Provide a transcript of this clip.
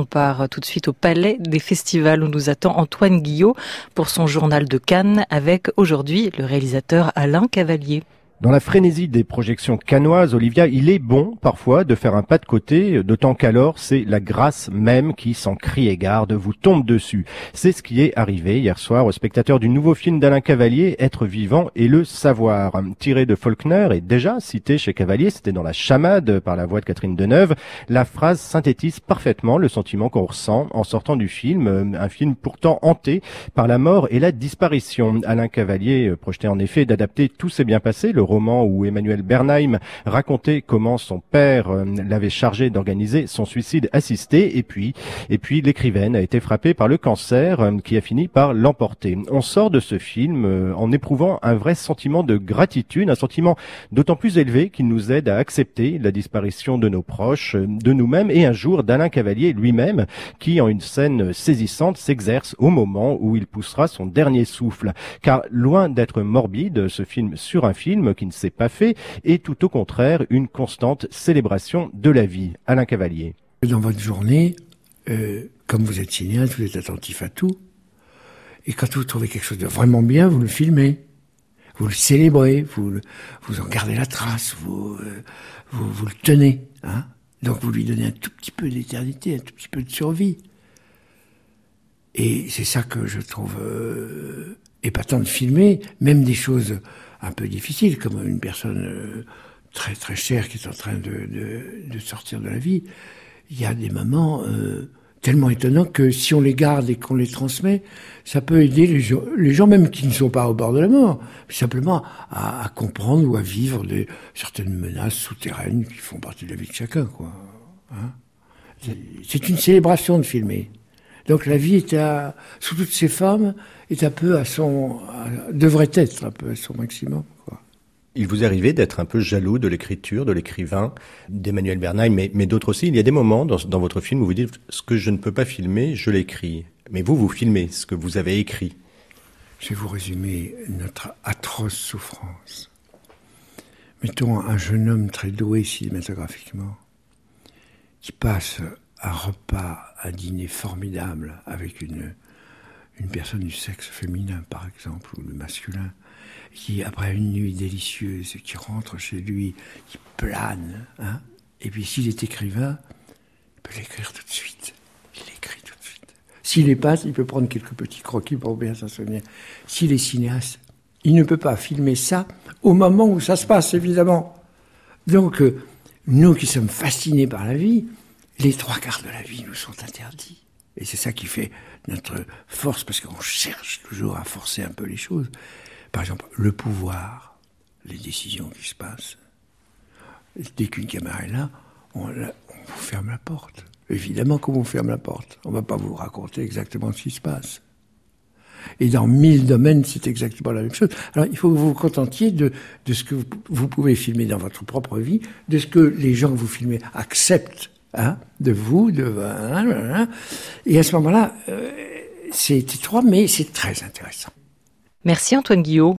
On part tout de suite au Palais des Festivals où nous attend Antoine Guillot pour son journal de Cannes avec aujourd'hui le réalisateur Alain Cavalier. Dans la frénésie des projections cannoises, Olivia, il est bon parfois de faire un pas de côté, d'autant qu'alors c'est la grâce même qui, sans crier garde, vous tombe dessus. C'est ce qui est arrivé hier soir aux spectateurs du nouveau film d'Alain Cavalier, Être vivant et le savoir. Tiré de Faulkner et déjà cité chez Cavalier, c'était dans La Chamade par la voix de Catherine Deneuve, la phrase synthétise parfaitement le sentiment qu'on ressent en sortant du film, un film pourtant hanté par la mort et la disparition. Alain Cavalier projetait en effet d'adapter Tout s'est bien passé, le roman où Emmanuel Bernheim racontait comment son père l'avait chargé d'organiser son suicide assisté et puis l'écrivaine a été frappée par le cancer qui a fini par l'emporter. On sort de ce film en éprouvant un vrai sentiment de gratitude, un sentiment d'autant plus élevé qu'il nous aide à accepter la disparition de nos proches, de nous-mêmes et un jour d'Alain Cavalier lui-même qui en une scène saisissante s'exerce au moment où il poussera son dernier souffle. Car loin d'être morbide, ce film sur un film qui ne s'est pas fait est tout au contraire une constante célébration de la vie. Alain Cavalier. Dans votre journée, comme vous êtes cinéaste, vous êtes attentif à tout. Et quand vous trouvez quelque chose de vraiment bien, vous le filmez. Vous le célébrez, vous en gardez la trace, vous le tenez. Hein. Donc vous lui donnez un tout petit peu d'éternité, un tout petit peu de survie. Et c'est ça que je trouve épatant de filmer, même des choses un peu difficiles, comme une personne très très chère qui est en train de sortir de la vie. Il y a des moments tellement étonnants que si on les garde et qu'on les transmet, ça peut aider les gens même qui ne sont pas au bord de la mort, simplement à comprendre ou à vivre certaines menaces souterraines qui font partie de la vie de chacun, quoi. Hein, c'est une célébration de filmer. Donc la vie sous toutes ses formes, est un peu devrait être un peu à son maximum, quoi. Il vous est arrivé d'être un peu jaloux de l'écriture, de l'écrivain, d'Emmanuel Bernheim, mais d'autres aussi. Il y a des moments dans votre film où vous dites « ce que je ne peux pas filmer, je l'écris ». Mais vous filmez ce que vous avez écrit. Je vais vous résumer notre atroce souffrance. Mettons un jeune homme très doué cinématographiquement, qui passe un repas, un dîner formidable avec une personne du sexe féminin, par exemple, ou le masculin, qui, après une nuit délicieuse, qui rentre chez lui, qui plane, hein. Et puis, s'il est écrivain, il peut l'écrire tout de suite. Il l'écrit tout de suite. S'il est peintre, il peut prendre quelques petits croquis pour bien s'en souvenir. S'il est cinéaste, il ne peut pas filmer ça au moment où ça se passe, évidemment. Donc, nous qui sommes fascinés par la vie, les 3/4 de la vie nous sont interdits. Et c'est ça qui fait notre force, parce qu'on cherche toujours à forcer un peu les choses. Par exemple, le pouvoir, les décisions qui se passent. Dès qu'une caméra est là, on vous ferme la porte. Évidemment qu'on vous ferme la porte. On ne va pas vous raconter exactement ce qui se passe. Et dans 1000 domaines, c'est exactement la même chose. Alors, il faut que vous vous contentiez de ce que vous pouvez filmer dans votre propre vie, de ce que les gens que vous filmez acceptent. Hein, de vous, et à ce moment-là, c'est étroit, mais c'est très intéressant. Merci Antoine Guillot.